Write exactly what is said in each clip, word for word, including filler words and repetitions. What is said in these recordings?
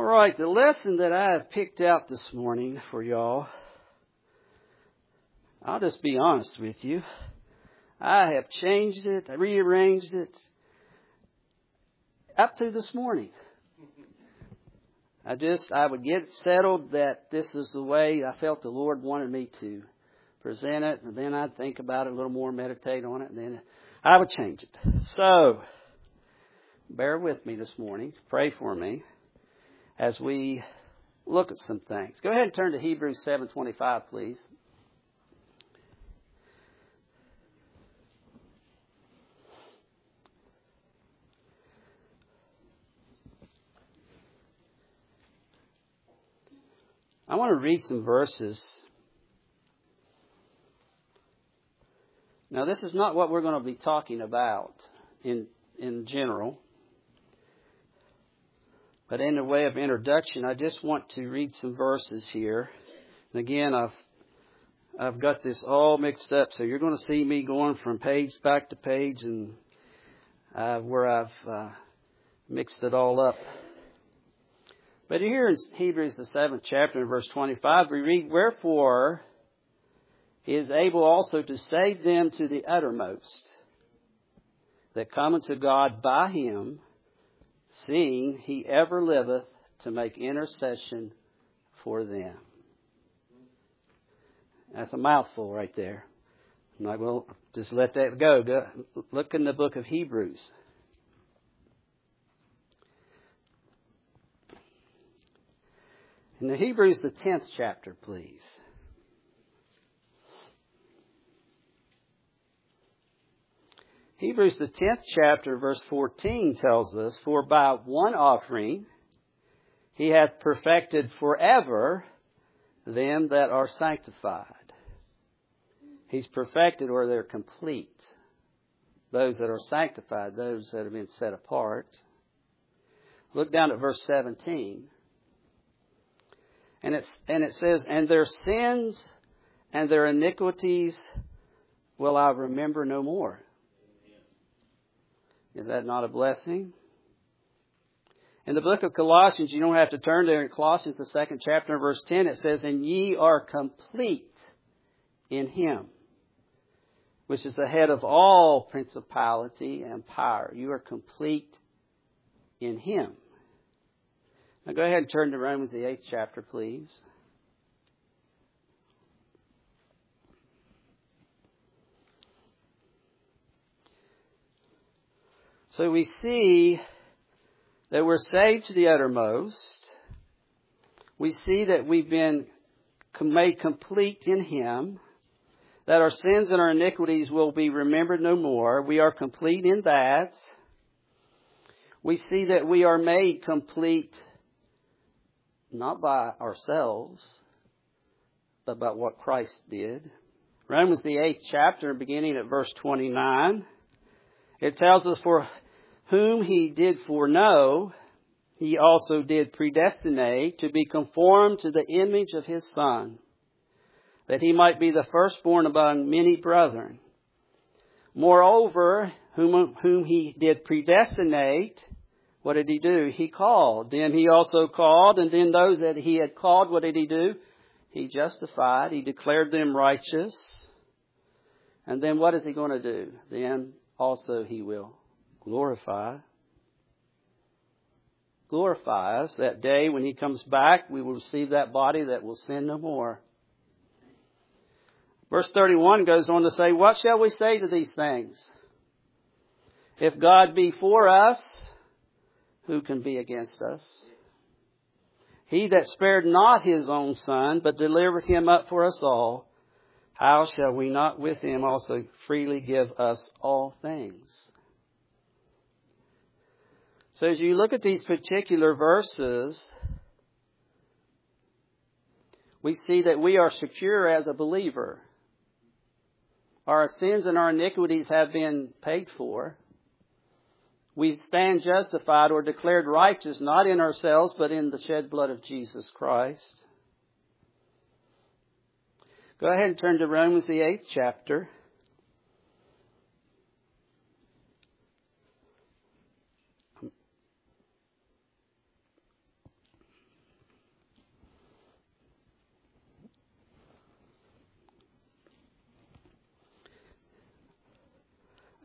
right, the lesson that I have picked out this morning for y'all, I'll just be honest with you. I have changed it, I rearranged it up to this morning. I just, I would get settled that this is the way I felt the Lord wanted me to present it, and then I'd think about it a little more, meditate on it, and then I would change it. So, bear with me this morning. Pray for me as we look at some things. Go ahead and turn to Hebrews seven twenty-five, please. I want to read some verses. Now, this is not what we're going to be talking about in in general. But in the way of introduction, I just want to read some verses here. And again, I've I've got this all mixed up, so you're going to see me going from page back to page, and uh, where I've uh, mixed it all up. But here in Hebrews, the seventh chapter, in verse twenty-five, we read, "Wherefore He is able also to save them to the uttermost, that come unto God by Him, seeing He ever liveth to make intercession for them." That's a mouthful right there. I'm not going to just let that go. Go. Look in the book of Hebrews. In the Hebrews, the tenth chapter, please. Hebrews, the tenth chapter, verse fourteen tells us, "For by one offering He hath perfected forever them that are sanctified." He's perfected, or they're complete. Those that are sanctified, those that have been set apart. Look down at verse seventeen. And it's and it says, "And their sins and their iniquities will I remember no more." Is that not a blessing? In the book of Colossians, you don't have to turn there. In Colossians, the second chapter, verse ten, it says, "And ye are complete in Him, which is the head of all principality and power." You are complete in Him. Now go ahead and turn to Romans, the eighth chapter, please. So we see that we're saved to the uttermost. We see that we've been made complete in Him. That our sins and our iniquities will be remembered no more. We are complete in that. We see that we are made complete not by ourselves, but by what Christ did. Romans, the eighth chapter, beginning at verse twenty-nine, it tells us, "For whom He did foreknow, He also did predestinate to be conformed to the image of His Son, that He might be the firstborn among many brethren. Moreover, whom, whom He did predestinate," what did He do? He called. Then He also called, and then those that He had called, what did He do? He justified. He declared them righteous. And then what is He going to do? Then also He will glorify. Glorify us. That day when He comes back, we will receive that body that will sin no more. Verse thirty-one goes on to say, "What shall we say to these things? If God be for us, who can be against us? He that spared not His own Son, but delivered Him up for us all, how shall we not with Him also freely give us all things?" So as you look at these particular verses, we see that we are secure as a believer. Our sins and our iniquities have been paid for. We stand justified or declared righteous, not in ourselves, but in the shed blood of Jesus Christ. Go ahead and turn to Romans, the eighth chapter.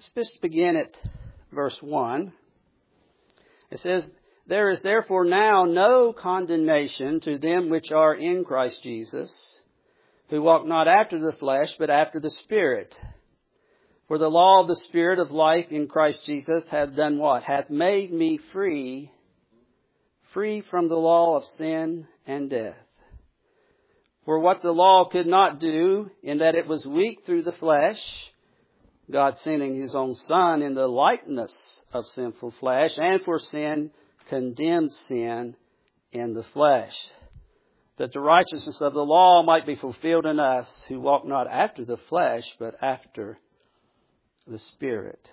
let's just begin at verse one. It says, "There is therefore now no condemnation to them which are in Christ Jesus, who walk not after the flesh, but after the Spirit. For the law of the Spirit of life in Christ Jesus hath done what? Hath made me free, free from the law of sin and death. For what the law could not do, in that it was weak through the flesh, God sending His own Son in the likeness of sinful flesh, and for sin, condemned sin in the flesh, that the righteousness of the law might be fulfilled in us, who walk not after the flesh, but after the Spirit."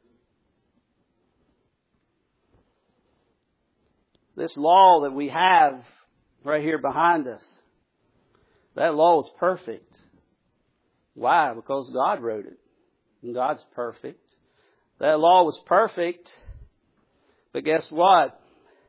This law that we have right here behind us, that law is perfect. Why? Because God wrote it. And God's perfect. That law was perfect. But guess what?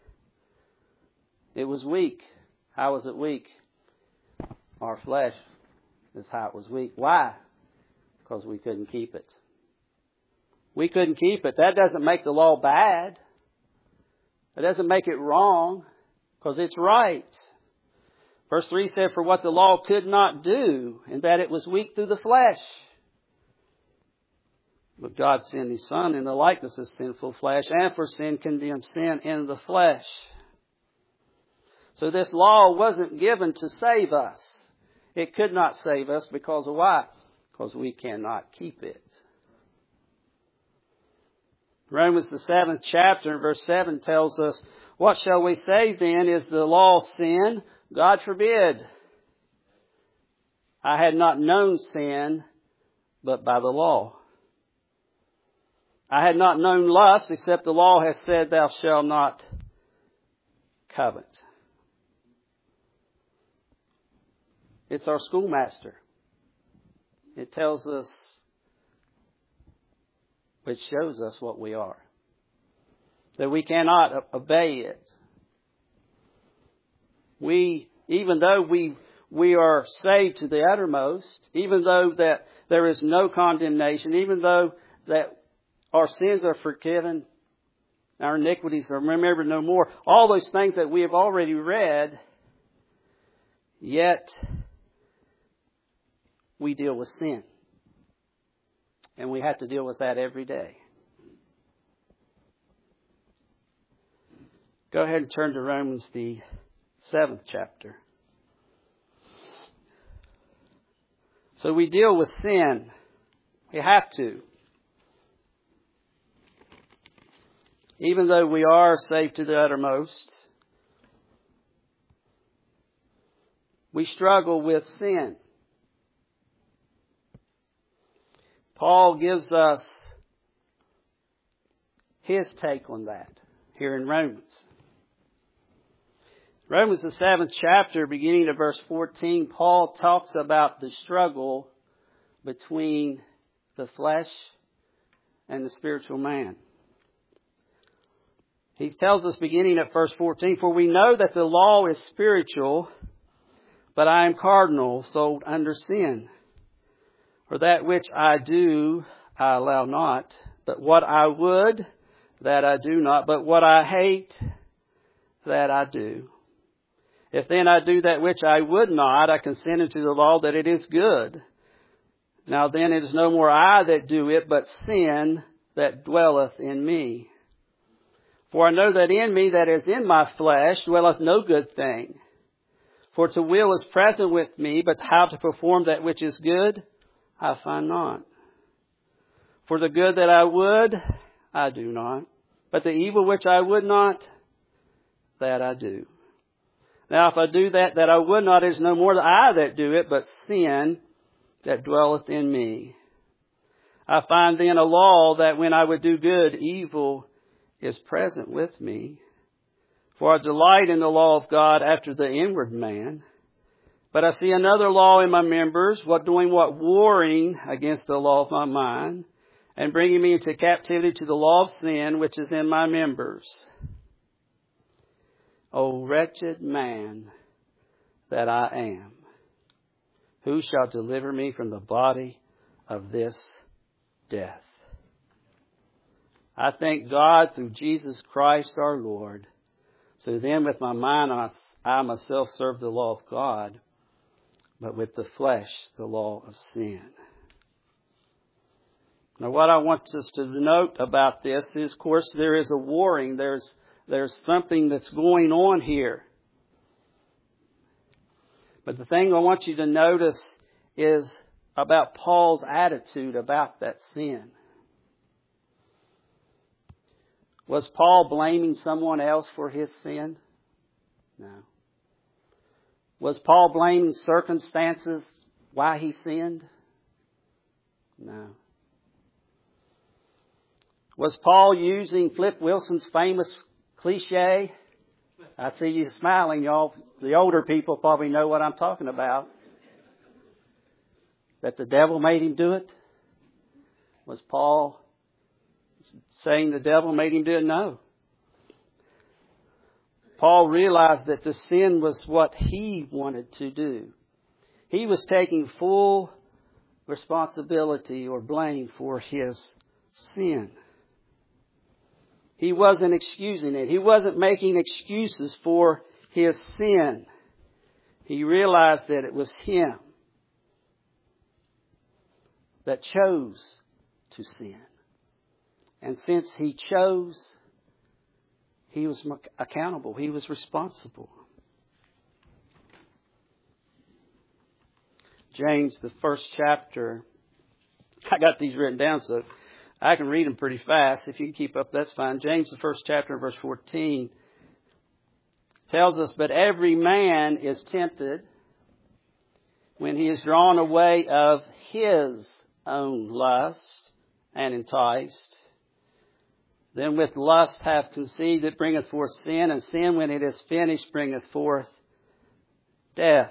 It was weak. How was it weak? Our flesh is how it was weak. Why? Because we couldn't keep it. We couldn't keep it. That doesn't make the law bad. It doesn't make it wrong, because it's right. Verse three said, "For what the law could not do, in that it was weak through the flesh. But God sent His Son in the likeness of sinful flesh, and for sin condemned sin in the flesh." So this law wasn't given to save us. It could not save us because of why? Because we cannot keep it. Romans the seventh chapter and verse seven tells us, "What shall we say then? Is the law sin? God forbid. I had not known sin, but by the law. I had not known lust, except the law has said, Thou shalt not covet." It's our schoolmaster. It tells us, it shows us what we are. That we cannot obey it. We, even though we we are saved to the uttermost, even though that there is no condemnation, even though that our sins are forgiven, our iniquities are remembered no more, all those things that we have already read, yet we deal with sin. And we have to deal with that every day. Go ahead and turn to Romans the seventh chapter. So we deal with sin. We have to. Even though we are saved to the uttermost, we struggle with sin. Paul gives us his take on that here in Romans. Romans the seventh chapter, beginning at verse fourteen, Paul talks about the struggle between the flesh and the spiritual man. He tells us beginning at verse fourteen, "For we know that the law is spiritual, but I am carnal, sold under sin. For that which I do, I allow not. But what I would, that I do not. But what I hate, that I do. If then I do that which I would not, I consent unto the law that it is good. Now then it is no more I that do it, but sin that dwelleth in me. For I know that in me, that is in my flesh, dwelleth no good thing. For to will is present with me, but how to perform that which is good, I find not. For the good that I would, I do not. But the evil which I would not, that I do. Now if I do that that I would not, it is no more I that do it, but sin that dwelleth in me. I find then a law that when I would do good, evil is present with me. For I delight in the law of God after the inward man. But I see another law in my members, what doing what? Warring against the law of my mind, and bringing me into captivity to the law of sin, which is in my members. O wretched man that I am, who shall deliver me from the body of this death? I thank God through Jesus Christ our Lord. So then with my mind I, I myself serve the law of God, but with the flesh the law of sin. Now what I want us to note about this is, of course, there is a warring. There's, there's something that's going on here. But the thing I want you to notice is about Paul's attitude about that sin. Was Paul blaming someone else for his sin? No. Was Paul blaming circumstances why he sinned? No. Was Paul using Flip Wilson's famous cliche? I see you smiling, y'all. The older people probably know what I'm talking about. That the devil made him do it? Was Paul saying the devil made him do it? No. Paul realized that the sin was what he wanted to do. He was taking full responsibility or blame for his sin. He wasn't excusing it. He wasn't making excuses for his sin. He realized that it was him that chose to sin. And since he chose, he was accountable. He was responsible. James, the first chapter. I got these written down, so I can read them pretty fast. If you can keep up, that's fine. James, the first chapter, verse fourteen, tells us, but every man is tempted when he is drawn away of his own lust and enticed. Then with lust hath conceived, it bringeth forth sin, and sin, when it is finished, bringeth forth death.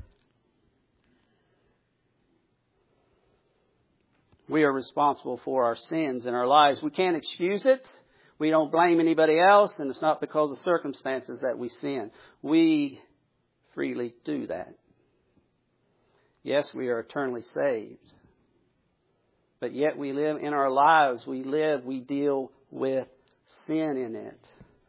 We are responsible for our sins in our lives. We can't excuse it. We don't blame anybody else, and it's not because of circumstances that we sin. We freely do that. Yes, we are eternally saved. But yet we live in our lives, we live, we deal with sin in it.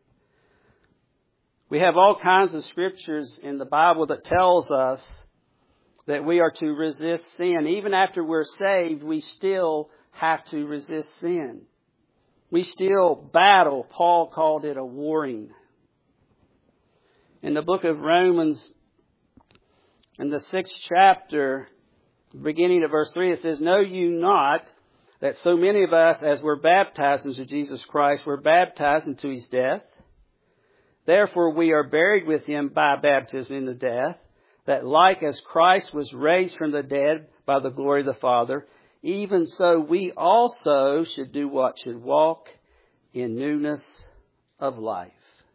We have all kinds of scriptures in the Bible that tells us that we are to resist sin. Even after we're saved, we still have to resist sin. We still battle. Paul called it a warring. In the book of Romans, in the sixth chapter, beginning of verse three, it says, know you not that so many of us, as were baptized into Jesus Christ, were baptized into his death? Therefore we are buried with him by baptism into death, that like as Christ was raised from the dead by the glory of the Father, even so we also should do what? Should walk in newness of life.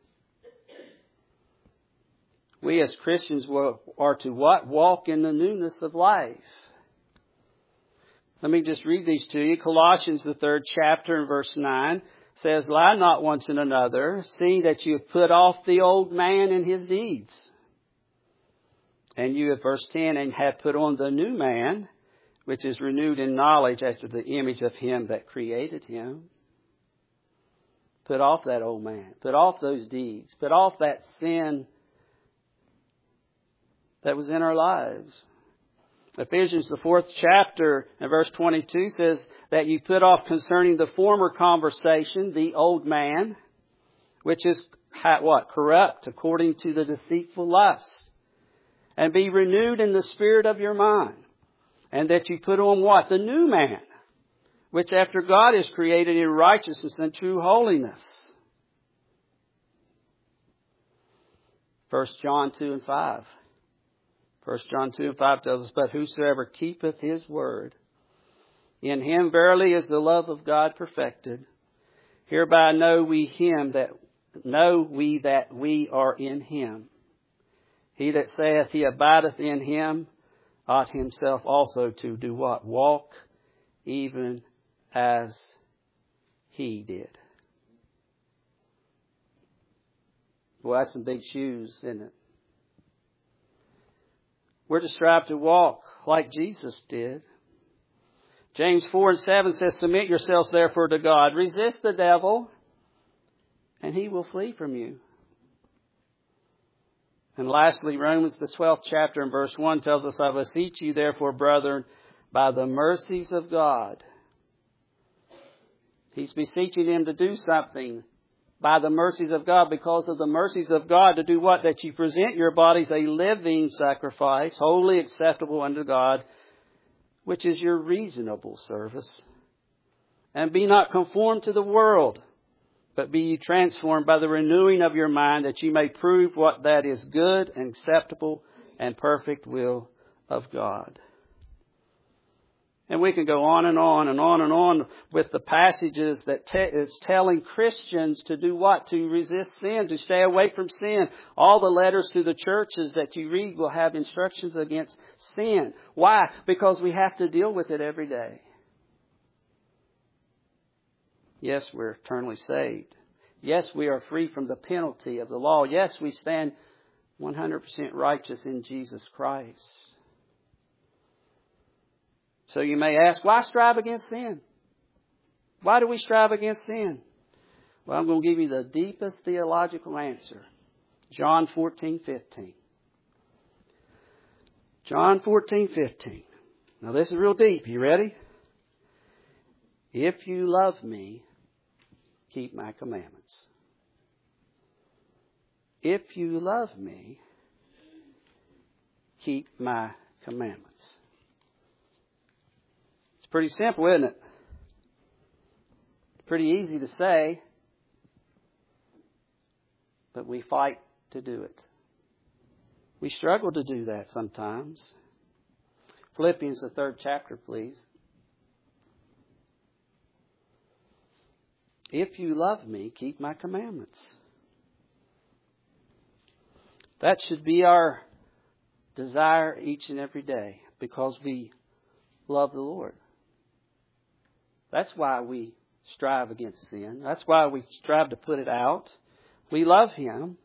We as Christians are to what? Walk in the newness of life. Let me just read these to you. Colossians, the third chapter and verse nine says, lie not one to another, seeing that you have put off the old man and his deeds. And you have, verse ten, and have put on the new man, which is renewed in knowledge after the image of him that created him. Put off that old man. Put off those deeds. Put off that sin that was in our lives. Ephesians, the fourth chapter and verse twenty-two says that you put off concerning the former conversation, the old man, which is what? Corrupt according to the deceitful lusts. And be renewed in the spirit of your mind. And that you put on what? The new man, which after God is created in righteousness and true holiness. First John two and five. First John two and five tells us, but whosoever keepeth his word, in him verily is the love of God perfected. Hereby know we him that know we that we are in him. He that saith he abideth in him ought himself also to do what? Walk even as he did. Well, that's some big shoes, isn't it? We're to strive to walk like Jesus did. James four and seven says, submit yourselves therefore to God. Resist the devil, and he will flee from you. And lastly, Romans the twelfth chapter and verse one tells us, I beseech you therefore, brethren, by the mercies of God. He's beseeching him to do something by the mercies of God, because of the mercies of God, to do what? That you present your bodies a living sacrifice, wholly acceptable unto God, which is your reasonable service. And be not conformed to the world, but be ye transformed by the renewing of your mind, that ye may prove what that is good and acceptable and perfect will of God. And we can go on and on and on and on with the passages that te- it's telling Christians to do what? To resist sin, to stay away from sin. All the letters to the churches that you read will have instructions against sin. Why? Because we have to deal with it every day. Yes, we're eternally saved. Yes, we are free from the penalty of the law. Yes, we stand one hundred percent righteous in Jesus Christ. So you may ask, why strive against sin? Why do we strive against sin? Well, I'm going to give you the deepest theological answer. John fourteen fifteen. John fourteen fifteen. Now this is real deep. You ready? If you love me, keep my commandments. If you love me, keep my commandments. It's pretty simple, isn't it? Pretty easy to say, but we fight to do it. We struggle to do that sometimes. Philippians, the third chapter, please. If you love me, keep my commandments. That should be our desire each and every day, because we love the Lord. That's why we strive against sin. That's why we strive to put it out. We love Him.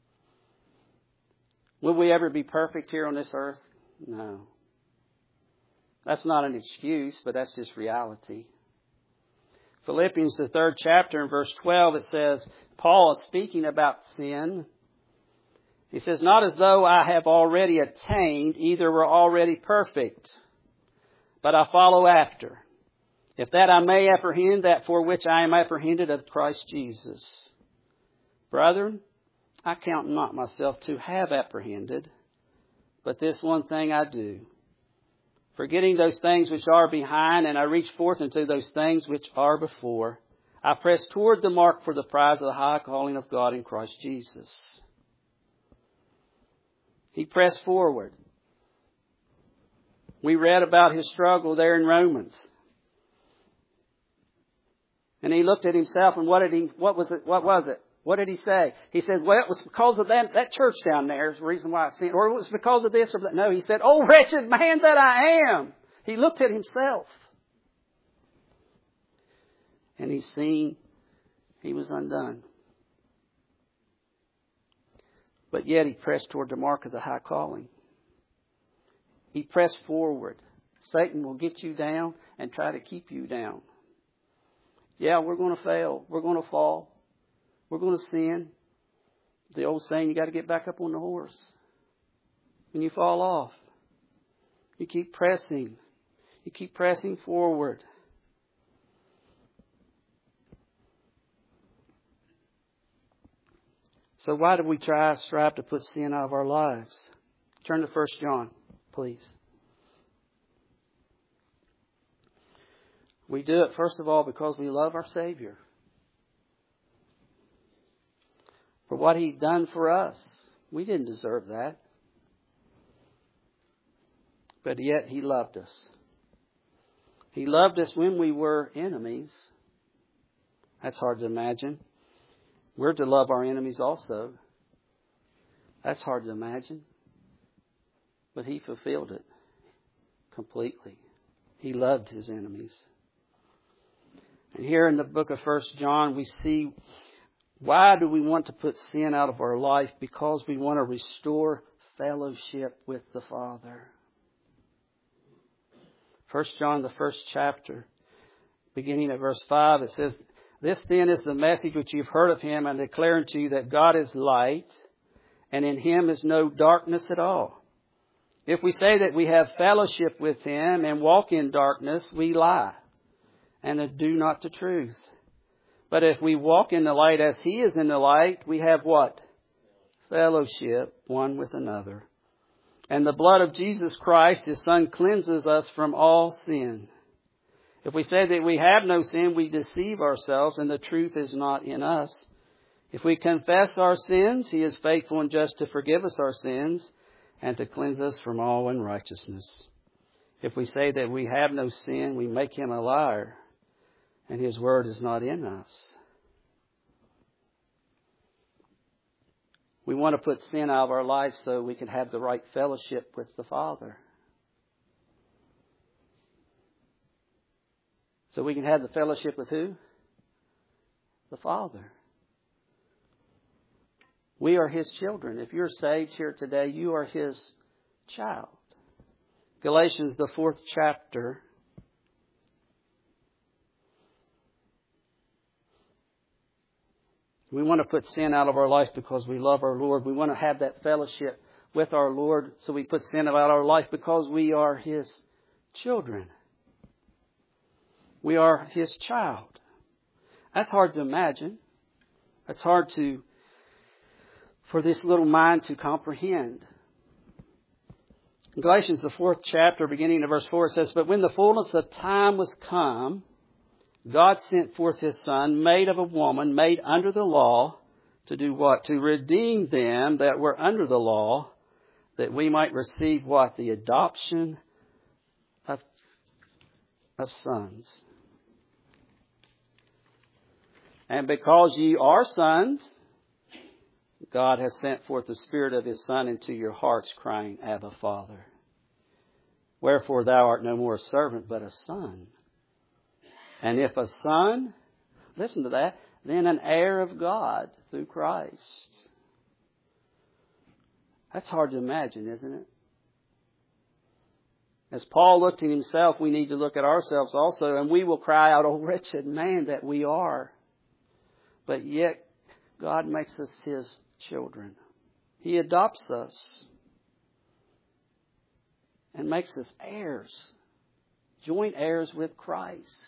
Will we ever be perfect here on this earth? No. That's not an excuse, but that's just reality. Philippians, the third chapter, in verse twelve, it says, Paul is speaking about sin. He says, not as though I have already attained, either were already perfect, but I follow after, if that I may apprehend that for which I am apprehended of Christ Jesus. Brethren, I count not myself to have apprehended, but this one thing I do, forgetting those things which are behind, and I reach forth into those things which are before. I press toward the mark for the prize of the high calling of God in Christ Jesus. He pressed forward. We read about his struggle there in Romans. And he looked at himself, and what did he, what was it, what was it? What did he say? He said, well, it was because of that, that church down there is the reason why I sinned. Or it was because of this or that. No, he said, oh, wretched man that I am. He looked at himself. And he's seen he was undone. But yet he pressed toward the mark of the high calling. He pressed forward. Satan will get you down and try to keep you down. Yeah, we're going to fail. We're going to fall. We're going to sin. The old saying, you got to get back up on the horse. When you fall off, you keep pressing. You keep pressing forward. So why do we try, strive to put sin out of our lives? Turn to First John, please. We do it, first of all, because we love our Savior. For what He's done for us. We didn't deserve that. But yet He loved us. He loved us when we were enemies. That's hard to imagine. We're to love our enemies also. That's hard to imagine. But He fulfilled it completely. He loved His enemies. And here in the book of First John, we see, why do we want to put sin out of our life? Because we want to restore fellowship with the Father. First John, the first chapter, beginning at verse five, it says, "This then is the message which you've heard of him, and declare unto you that God is light, and in him is no darkness at all. If we say that we have fellowship with him and walk in darkness, we lie, and do not the truth. But if we walk in the light as he is in the light, we have" what? "Fellowship one with another. And the blood of Jesus Christ, his Son, cleanses us from all sin. If we say that we have no sin, we deceive ourselves, and the truth is not in us. If we confess our sins, he is faithful and just to forgive us our sins and to cleanse us from all unrighteousness. If we say that we have no sin, we make him a liar, and his word is not in us." We want to put sin out of our life so we can have the right fellowship with the Father. So we can have the fellowship with who? The Father. We are his children. If you're saved here today, you are his child. Galatians, the fourth chapter. We want to put sin out of our life because we love our Lord. We want to have that fellowship with our Lord. So we put sin out of our life because we are his children. We are his child. That's hard to imagine. That's hard to, for this little mind to comprehend. In Galatians, the fourth chapter, beginning of verse four, it says, "But when the fullness of time was come, God sent forth his Son, made of a woman, made under the law, to do what? To redeem them that were under the law, that we might receive what? The adoption of, of sons. And because ye are sons, God has sent forth the Spirit of his Son into your hearts, crying, Abba, Father. Wherefore thou art no more a servant, but a son. And if a son," listen to that, "then an heir of God through Christ." That's hard to imagine, isn't it? As Paul looked at himself, we need to look at ourselves also, and we will cry out, "Oh, wretched man that we are." But yet, God makes us his children. He adopts us and makes us heirs, joint heirs with Christ.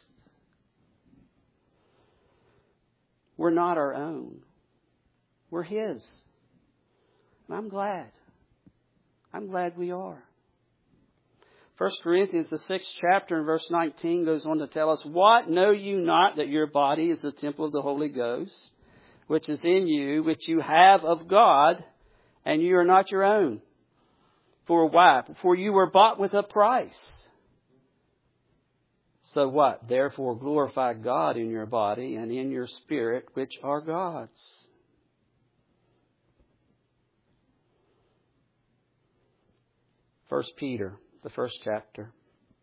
We're not our own. We're his. And I'm glad. I'm glad we are. First Corinthians, the sixth chapter, and verse nineteen goes on to tell us, "What, know you not that your body is the temple of the Holy Ghost, which is in you, which you have of God, and you are not your own? For why? For you were bought with a price. So what? Therefore glorify God in your body and in your spirit, which are God's." First Peter, the first chapter.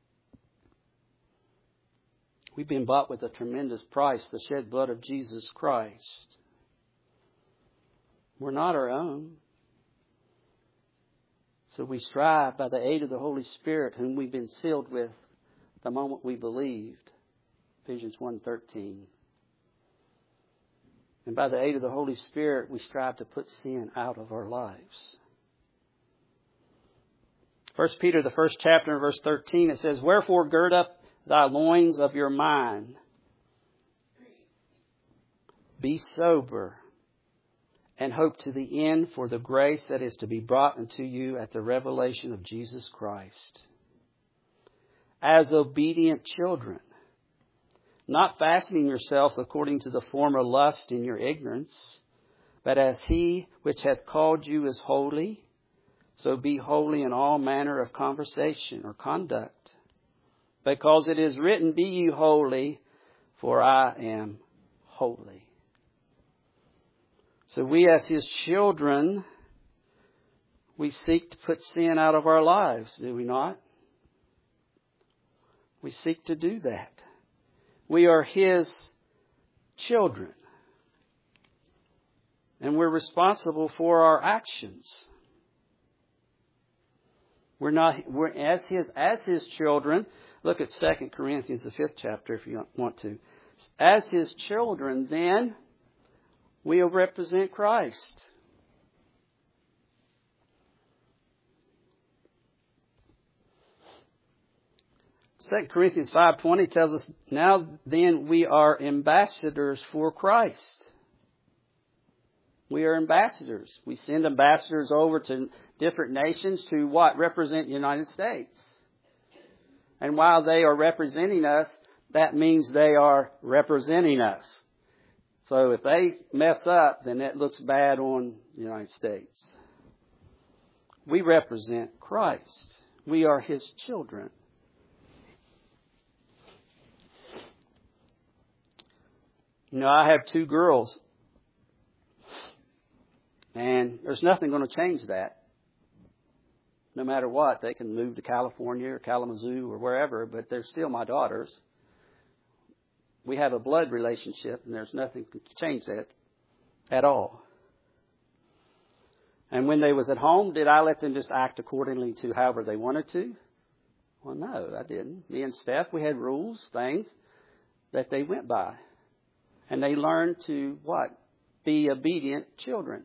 We've been bought with a tremendous price, the shed blood of Jesus Christ. We're not our own. So we strive by the aid of the Holy Spirit, whom we've been sealed with the moment we believed. Ephesians one thirteen. And by the aid of the Holy Spirit, we strive to put sin out of our lives. First Peter, the first chapter, and verse thirteen, it says, "Wherefore gird up thy loins of your mind. Be sober, and hope to the end for the grace that is to be brought unto you at the revelation of Jesus Christ. As obedient children, not fastening yourselves according to the former lust in your ignorance, but as he which hath called you is holy, so be holy in all manner of conversation or conduct. Because it is written, Be ye holy, for I am holy." So we as his children, we seek to put sin out of our lives, do we not? We seek to do that. We are his children. And we're responsible for our actions. We're not, we're as his, as his children. Look at Second Corinthians, the fifth chapter, if you want to. As his children, then, we'll represent Christ. Second Corinthians five twenty tells us, now then we are ambassadors for Christ. We are ambassadors. We send ambassadors over to different nations to what? Represent the United States. And while they are representing us, that means they are representing us. So if they mess up, then that looks bad on the United States. We represent Christ. We are his children. You know, I have two girls. And there's nothing going to change that. No matter what, they can move to California or Kalamazoo or wherever, but they're still my daughters. We have a blood relationship, and there's nothing to change that at all. And when they was at home, did I let them just act accordingly to however they wanted to? Well, no, I didn't. Me and Steph, we had rules, things that they went by. And they learned to, what? Be obedient children.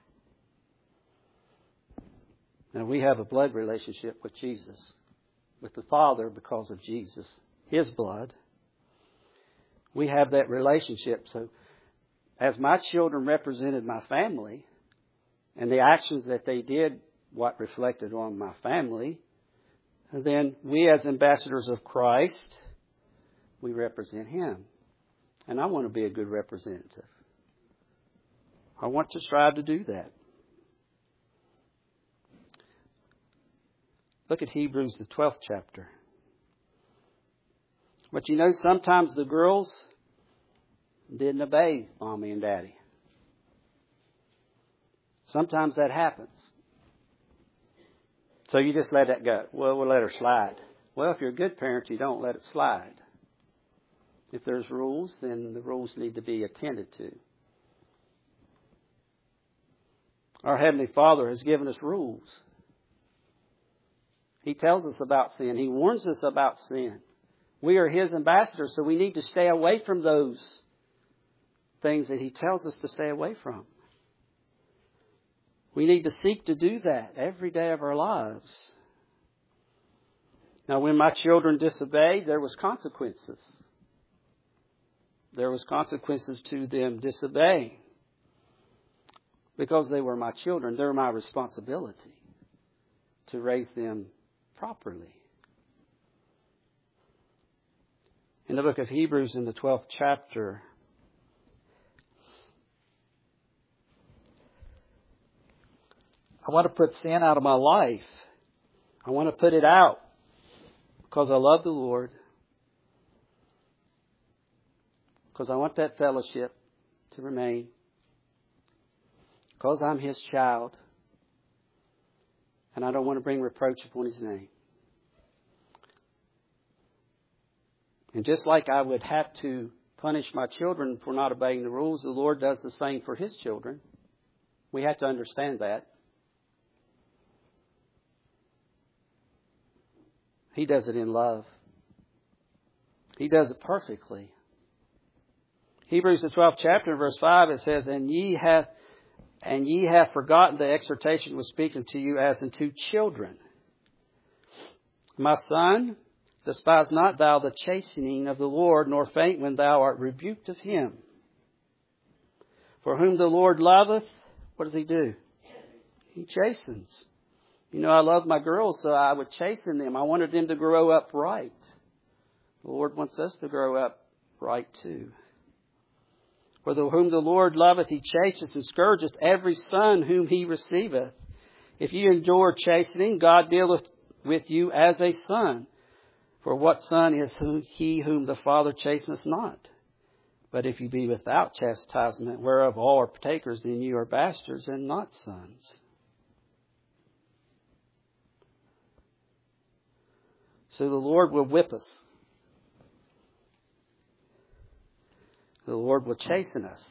Now, we have a blood relationship with Jesus, with the Father because of Jesus, his blood. We have that relationship. So, as my children represented my family, and the actions that they did, what reflected on my family, and then we as ambassadors of Christ, we represent him. And I want to be a good representative. I want to strive to do that. Look at Hebrews, the twelfth chapter. But you know, sometimes the girls didn't obey Mommy and Daddy. Sometimes that happens. So you just let that go. Well, we'll let her slide. Well, if you're a good parent, you don't let it slide. If there's rules, then the rules need to be attended to. Our Heavenly Father has given us rules. He tells us about sin. He warns us about sin. We are his ambassadors, so we need to stay away from those things that he tells us to stay away from. We need to seek to do that every day of our lives. Now, when my children disobeyed, there was consequences. There was consequences to them disobeying. Because they were my children, they're my responsibility to raise them properly. In the book of Hebrews, in the twelfth chapter, I want to put sin out of my life. I want to put it out because I love the Lord. Because I want that fellowship to remain. Because I'm his child. And I don't want to bring reproach upon his name. And just like I would have to punish my children for not obeying the rules, the Lord does the same for his children. We have to understand that. He does it in love. He does it perfectly. Hebrews the twelfth chapter, verse five, it says, And ye have and ye have forgotten the exhortation was speaking to you as unto children. My son, despise not thou the chastening of the Lord, nor faint when thou art rebuked of him. For whom the Lord loveth, what does he do? He chastens. You know, I love my girls, so I would chasten them. I wanted them to grow up right. The Lord wants us to grow up right too. For the, whom the Lord loveth, he chasteneth and scourgeth every son whom he receiveth. If you endure chastening, God dealeth with you as a son. For what son is he whom the Father chasteneth not? But if you be without chastisement, whereof all are partakers, then you are bastards and not sons. So the Lord will whip us. The Lord will chasten us.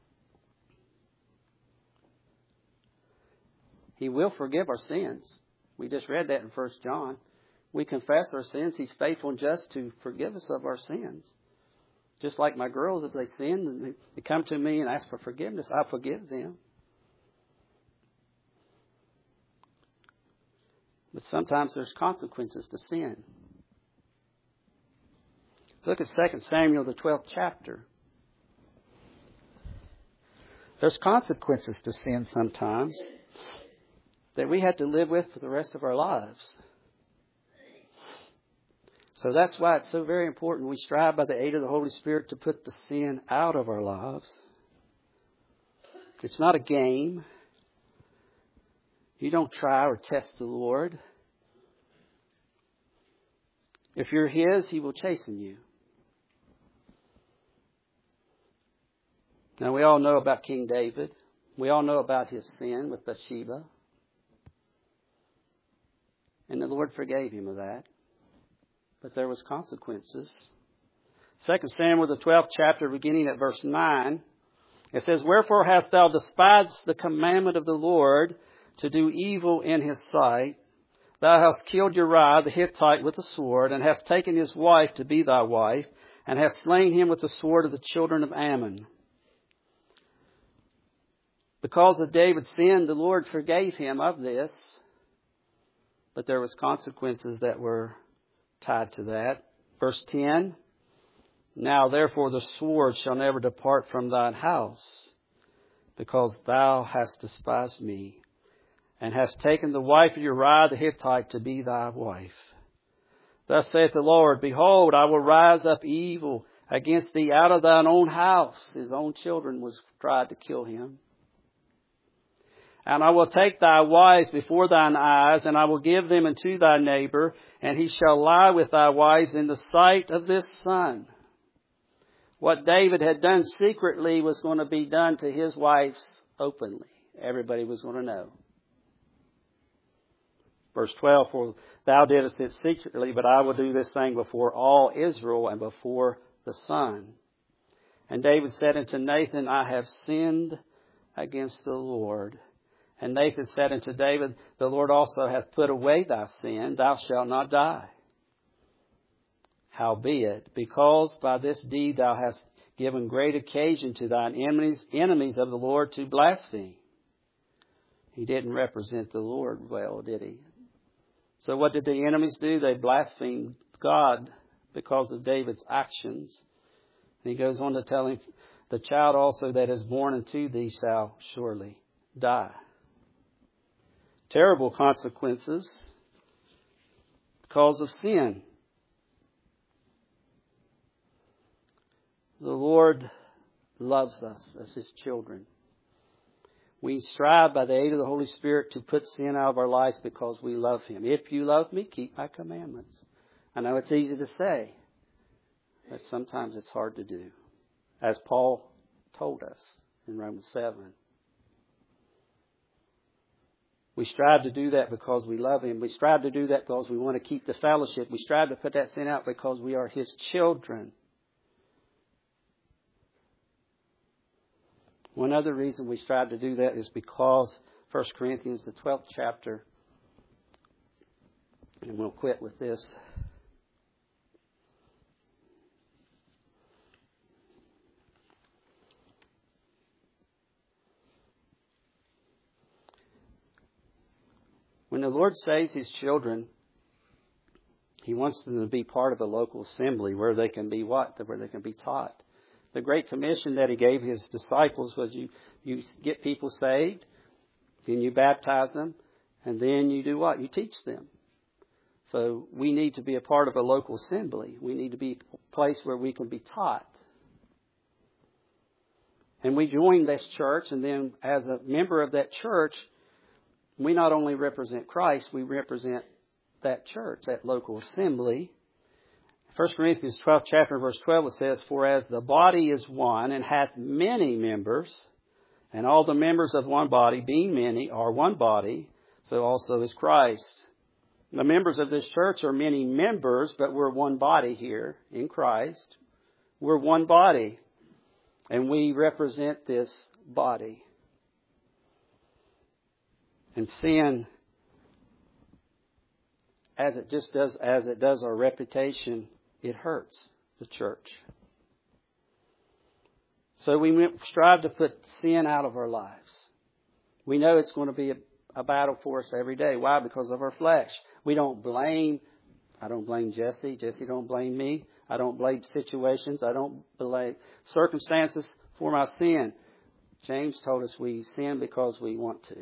He will forgive our sins. We just read that in First John. We confess our sins. He's faithful and just to forgive us of our sins. Just like my girls, if they sin, and they, they come to me and ask for forgiveness, I forgive them. But sometimes there's consequences to sin. Look at Second Samuel, the twelfth chapter. There's consequences to sin sometimes that we have to live with for the rest of our lives. So that's why it's so very important we strive by the aid of the Holy Spirit to put the sin out of our lives. It's not a game. You don't try or test the Lord. If you're His, He will chasten you. Now we all know about King David. We all know about his sin with Bathsheba. And the Lord forgave him of that. But there was consequences. Second Samuel, the twelfth chapter, beginning at verse nine, it says, "Wherefore hast thou despised the commandment of the Lord to do evil in His sight? Thou hast killed Uriah the Hittite with the sword, and hast taken his wife to be thy wife, and hast slain him with the sword of the children of Ammon." Because of David's sin, the Lord forgave him of this. But there was consequences that were tied to that. Verse ten, "Now therefore the sword shall never depart from thine house, because thou hast despised me, and hast taken the wife of Uriah the Hittite to be thy wife. Thus saith the Lord, Behold, I will rise up evil against thee out of thine own house." His own children was tried to kill him. "And I will take thy wives before thine eyes, and I will give them unto thy neighbor, and he shall lie with thy wives in the sight of this sun." What David had done secretly was going to be done to his wives openly. Everybody was going to know. Verse twelve, "For thou didst it secretly, but I will do this thing before all Israel and before the sun." And David said unto Nathan, "I have sinned against the Lord." And Nathan said unto David, "The Lord also hath put away thy sin. Thou shalt not die. Howbeit, because by this deed thou hast given great occasion to thine enemies, enemies of the Lord to blaspheme." He didn't represent the Lord well, did he? So what did the enemies do? They blasphemed God because of David's actions. And he goes on to tell him, "The child also that is born unto thee shall surely die." Terrible consequences because of sin. The Lord loves us as His children. We strive by the aid of the Holy Spirit to put sin out of our lives because we love Him. "If you love me, keep my commandments." I know it's easy to say, but sometimes it's hard to do, as Paul told us in Romans seven. We strive to do that because we love Him. We strive to do that because we want to keep the fellowship. We strive to put that sin out because we are His children. One other reason we strive to do that is because First Corinthians, the twelfth chapter, and we'll quit with this. When the Lord saves His children, He wants them to be part of a local assembly where they can be what? Where they can be taught. The Great Commission that He gave His disciples was you, you get people saved, then you baptize them, and then you do what? You teach them. So we need to be a part of a local assembly. We need to be a place where we can be taught. And we join this church, and then as a member of that church, we not only represent Christ, we represent that church, that local assembly. First Corinthians twelfth chapter, verse twelve, it says, "For as the body is one, and hath many members, and all the members of one body, being many, are one body, so also is Christ." The members of this church are many members, but we're one body here in Christ. We're one body, and we represent this body. And sin as it just does, as it does our reputation, it hurts the church. So we strive to put sin out of our lives. We know it's going to be a, a battle for us every day. Why? Because of our flesh. We don't blame, I don't blame Jesse. Jesse don't blame me. I don't blame situations. I don't blame circumstances for my sin. James told us we sin because we want to.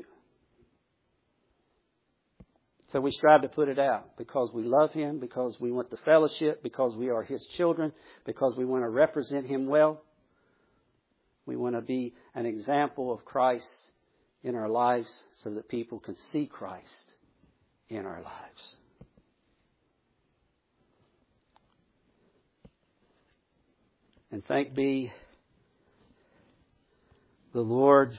So we strive to put it out because we love Him, because we want the fellowship, because we are His children, because we want to represent Him well. We want to be an example of Christ in our lives so that people can see Christ in our lives. And thank be the Lord,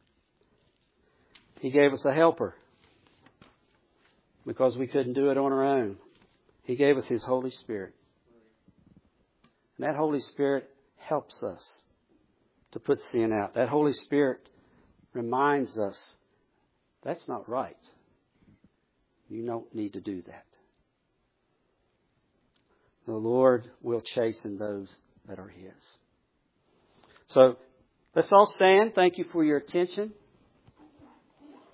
He gave us a helper because we couldn't do it on our own. He gave us His Holy Spirit. And that Holy Spirit helps us to put sin out. That Holy Spirit reminds us that's not right. You don't need to do that. The Lord will chasten those that are His. So let's all stand. Thank you for your attention.